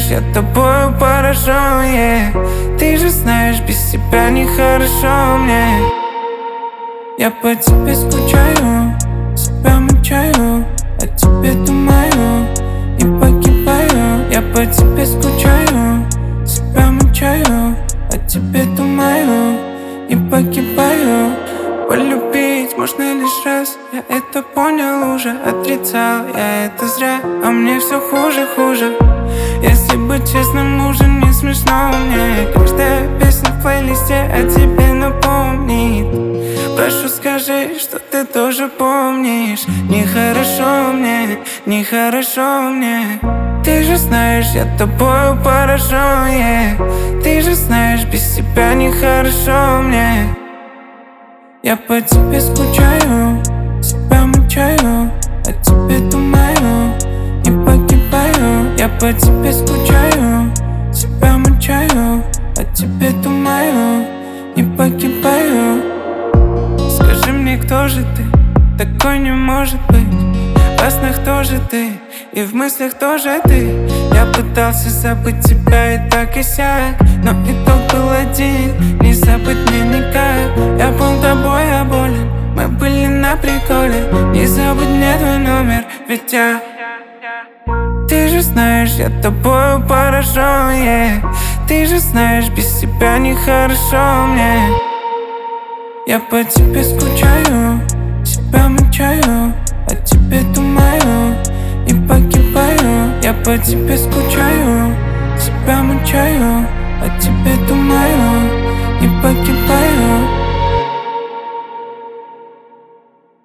я тобою поражен, Ты же знаешь, без тебя нехорошо мне. Я по тебе скучаю, себя мучаю, о тебе думаю и погибаю. Я по тебе скучаю, себя мучаю, о тебе думаю и погибаю. Полюбить можно лишь раз, я это понял уже. Отрицал я это зря, а мне все хуже, хуже. Если быть честным, уже не смешно мне. Каждая песня в плейлисте о тебе напомнит. Прошу, скажи, что ты тоже помнишь. Нехорошо мне, нехорошо мне. Ты же знаешь, я тобою поражен, Ты же знаешь, без тебя нехорошо мне. Я по тебе скучаю, себя мучаю, о тебе думаю и погибаю. Я по тебе скучаю, себя мучаю, о тебе думаю и погибаю. Скажи мне, кто же ты? Такой не может быть. Во снах тоже ты, и в мыслях тоже ты. Я пытался забыть тебя и так и сяк, но итог был один, не забыть мне никак. Я был тобой оболен, мы были на приколе. Не забудь мне твой номер, ведь я... Ты же знаешь, я тобою поражен, Ты же знаешь, без тебя нехорошо мне. Я по тебе скучаю, себя мучаю, о тебе думаю и погибаю. Я по тебе скучаю, себя мучаю, о тебе думаю и погибаю.